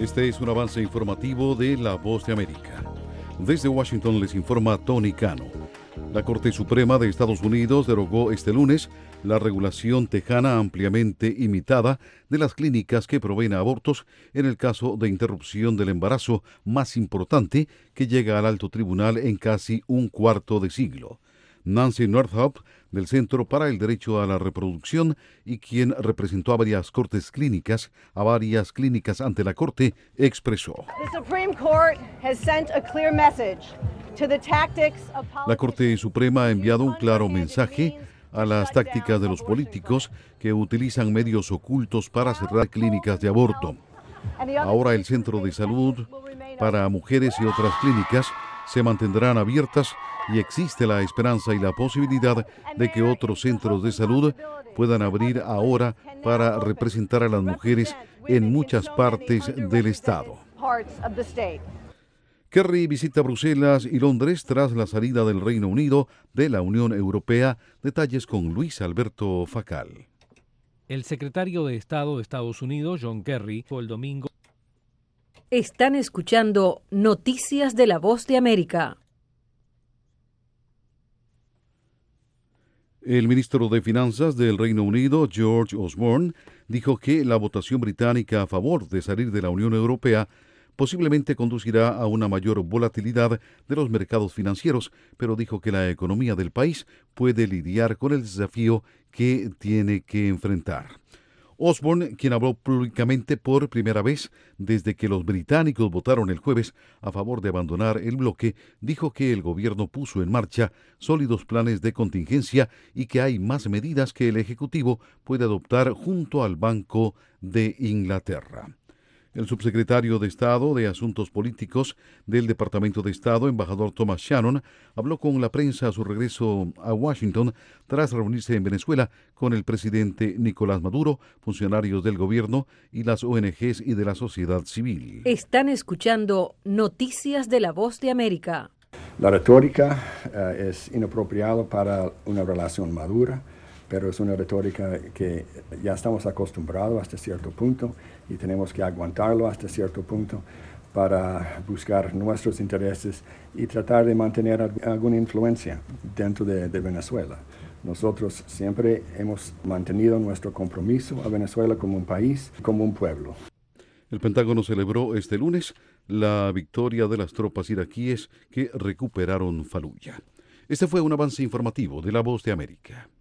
Este es un avance informativo de La Voz de América. Desde Washington les informa Tony Cano. La Corte Suprema de Estados Unidos derogó este lunes la regulación tejana ampliamente imitada de las clínicas que proveen abortos en el caso de interrupción del embarazo más importante que llega al alto tribunal en casi un cuarto de siglo. Nancy Northup, del Centro para el Derecho a la Reproducción y quien representó a varias clínicas ante la Corte, expresó: La Corte Suprema ha enviado un claro mensaje a las tácticas de los políticos que utilizan medios ocultos para cerrar clínicas de aborto. Ahora el Centro de Salud para Mujeres y otras clínicas se mantendrán abiertas y existe la esperanza y la posibilidad de que otros centros de salud puedan abrir ahora para representar a las mujeres en muchas partes del estado. Kerry visita Bruselas y Londres tras la salida del Reino Unido de la Unión Europea. Detalles con Luis Alberto Facal. El secretario de Estado de Estados Unidos, John Kerry, fue el domingo. Están escuchando Noticias de La Voz de América. El ministro de Finanzas del Reino Unido, George Osborne, dijo que la votación británica a favor de salir de la Unión Europea posiblemente conducirá a una mayor volatilidad de los mercados financieros, pero dijo que la economía del país puede lidiar con el desafío que tiene que enfrentar. Osborne, quien habló públicamente por primera vez desde que los británicos votaron el jueves a favor de abandonar el bloque, dijo que el gobierno puso en marcha sólidos planes de contingencia y que hay más medidas que el Ejecutivo puede adoptar junto al Banco de Inglaterra. El subsecretario de Estado de Asuntos Políticos del Departamento de Estado, embajador Thomas Shannon, habló con la prensa a su regreso a Washington tras reunirse en Venezuela con el presidente Nicolás Maduro, funcionarios del gobierno y las ONGs y de la sociedad civil. Están escuchando Noticias de La Voz de América. La retórica es inapropiada para una relación madura, pero es una retórica que ya estamos acostumbrados hasta cierto punto y tenemos que aguantarlo hasta cierto punto para buscar nuestros intereses y tratar de mantener alguna influencia dentro de Venezuela. Nosotros siempre hemos mantenido nuestro compromiso a Venezuela como un país, como un pueblo. El Pentágono celebró este lunes la victoria de las tropas iraquíes que recuperaron Faluya. Este fue un avance informativo de La Voz de América.